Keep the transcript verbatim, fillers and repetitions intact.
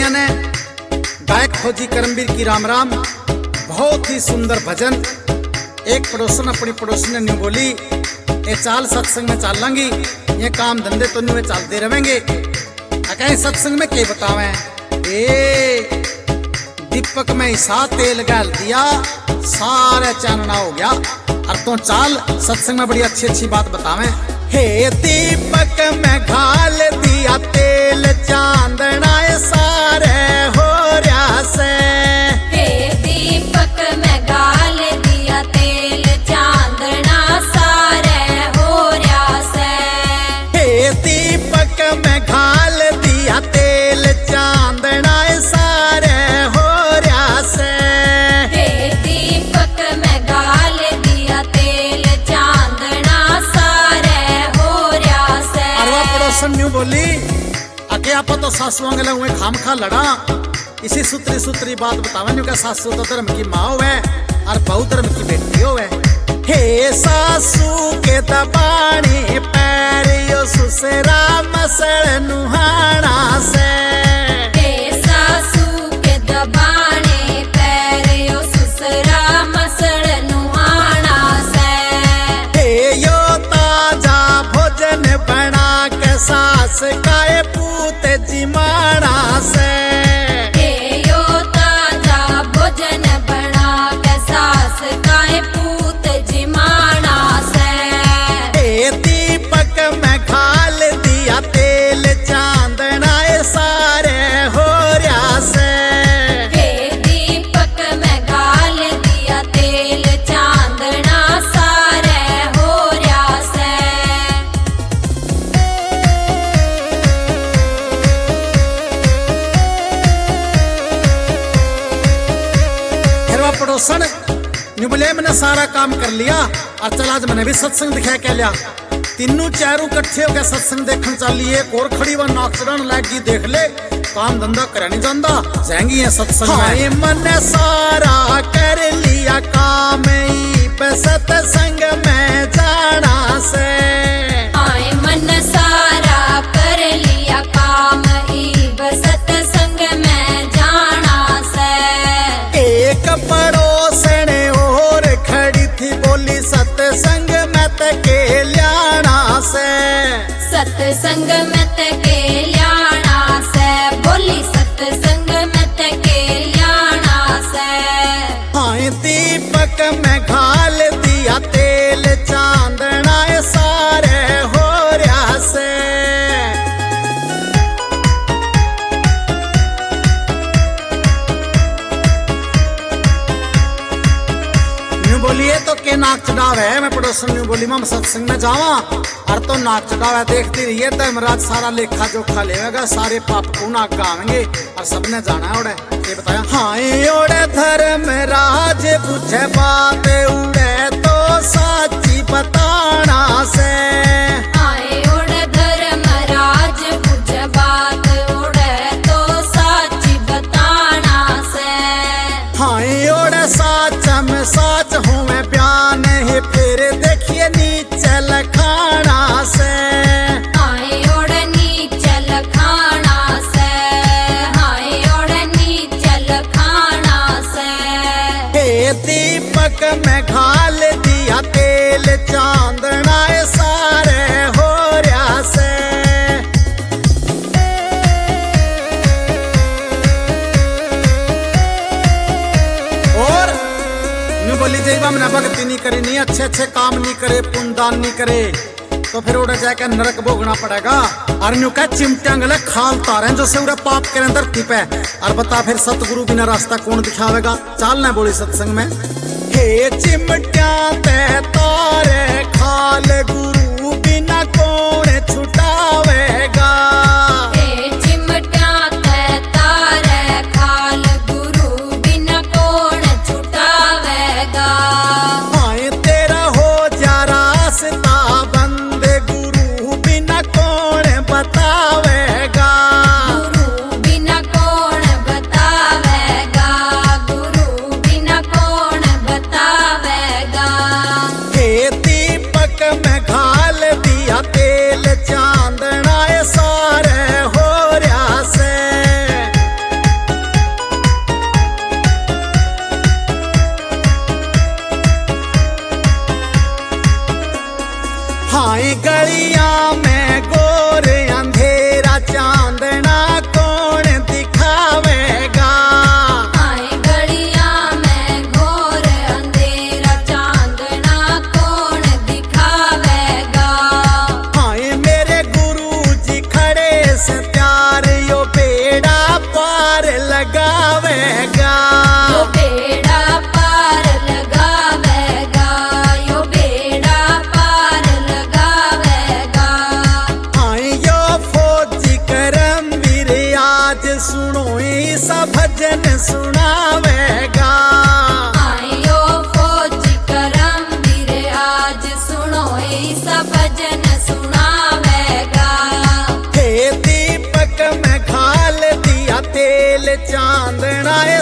दुनिया ने गायक फौजी करमवीर की राम राम। बहुत ही सुंदर भजन। एक पड़ोसन अपनी पड़ोसी ने न्यू बोली, ये चाल सत्संग में चाल लांगी, ये काम धंधे तो न्यू चलते रहेंगे। कहीं सत्संग में क्या बतावे, ए दीपक में ईसा तेल गाल दिया, सारे चानना हो गया। और तो चाल सत्संग में बड़ी अच्छी अच्छी बात बतावे। हे दीपक में घाल दिया तेल, चांदना सारे हो रहा से। हे दीपक में घाल दिया तेल, चांदना सारे हो रहा से। हे दीपक में घाल दिया तेल, चांदना सारे हो रहा से। हे दीपक में घाल दिया तेल, चांदना सारे हो रहा से। अरवा पड़ोसन न्यू बोली, अके आप तो सासुओं के हुए खाम खा लड़ा। इसी सूत्री सूत्री बात बतावे न्यू का सासू तो धर्म की माँ होवे और बहु धर्म की बेटी होवे। हे सासू के दबाणी पैर यो सुसरा मसड़ नुहाना से। हे सासू के दबाने पैर यो सुसरा मसड़ नुहाना से। हे यो ताजा भोजन बना के सास काए पूत जिमाना से। हे यो ताजा भोजन बना के सास काए पूत जिमाना से। हे दीपक में घाल दिया तेल, चांदना सारे हो रहा से। हे दीपक में घाल दिया तेल, चांदना सारे हो रहा से। पड़ोसन न्यू बोले, मैंने सारा काम कर लिया और चल आज मैंने भी सत्संग दिखाया क्या लिया। तीनों चारों इकट्ठे हो गए सत्संग देखने चलिए। एक और खड़ी व नाक चढ़ाने लगी, देख ले काम धंधा करे नहीं जानता, जाएंगी ये सत्संग में। मैंने सारा कर लिया काम, सत्संग में जाना से। आए मन सारा कर लिया काम, इब सत्संग में जाना से। एक पड़ोसन और खड़ी थी, बोली सत्संग में तके ल्याना से। सत्संग में तके ल्याना से, बोली सत्संग में तके ल्याना से। हाँ दीपक में घाल दिया तेल, चांदना सारे हो रहा से। न्यू बोलिए तो के नाक चढ़ाव है। मैं पड़ोसन न्यू बोली, मैं सत्संग में जावा और तो नाक चढ़ावा देखती रहिए। धर्मराज सारा लेखा जोखा लेगा, सारे पाप पुना गावेंगे और सबने जाना है। ओढ़े ये बताया, हाँ ओढ़े धर्मराज बुझे बात उड़े तो साची बताना से। आए उड़ धर्मराज बुझ बात, उड़े तो साची बताना से। हाँ ओढ़े साच में साच हूँ मैं बयान है, फिर देखिए नीचे लखाना से। आए उड़ नीचल खाना से, आए उड़ नीचल खाना से। हे दीपक में घाल दिया तेल, चांदना सारे हो रहा से। और न्यू बोली जय मैंने भक्ति नहीं करी, नहीं अच्छे अच्छे काम नहीं करे, पुण्यदान नहीं करे तो फिर उड़े जाकर नरक भोगना पड़ेगा। और न्यू का चिमटियां गले खाल तारे जो से उड़े पाप करें धरती पे। और बता फिर सतगुरु बिना रास्ता कौन दिखावेगा। चालना बोली सत्संग में, हे चिमटियां ते तारे खाल, गुरु बिना कौन छुटावेगा। हे चिमटियां ते तारे खाल, गुरु बिना कौन छुटावेगा। हाय तेरा हो जा रास्ता बंद, गुरु बिना कौन बतावेगा। गुरु बिना कौन बतावेगा, गुरु बिना कौन बतावेगा। हे दीपक में घा गलियां में गोर अंधेरा चांदना कौन दिखावेगा। आए गलियां में घोर अंधेरा चांदना कौन दिखावेगा। आए मेरे गुरु जी खड़े से प्यार यो बेड़ा पार लगावेगा। यो बेड़ा पार लगावेगा, यो बेड़ा पार लगावेगा। आए यो फौजी करमवीर आज सुनो सा भजन सुनावेगा। आयो फौजी करमवीर आज सुनो ऐसा भजन सुनावेगा। हे दीपक में घाल दिया तेल चांदना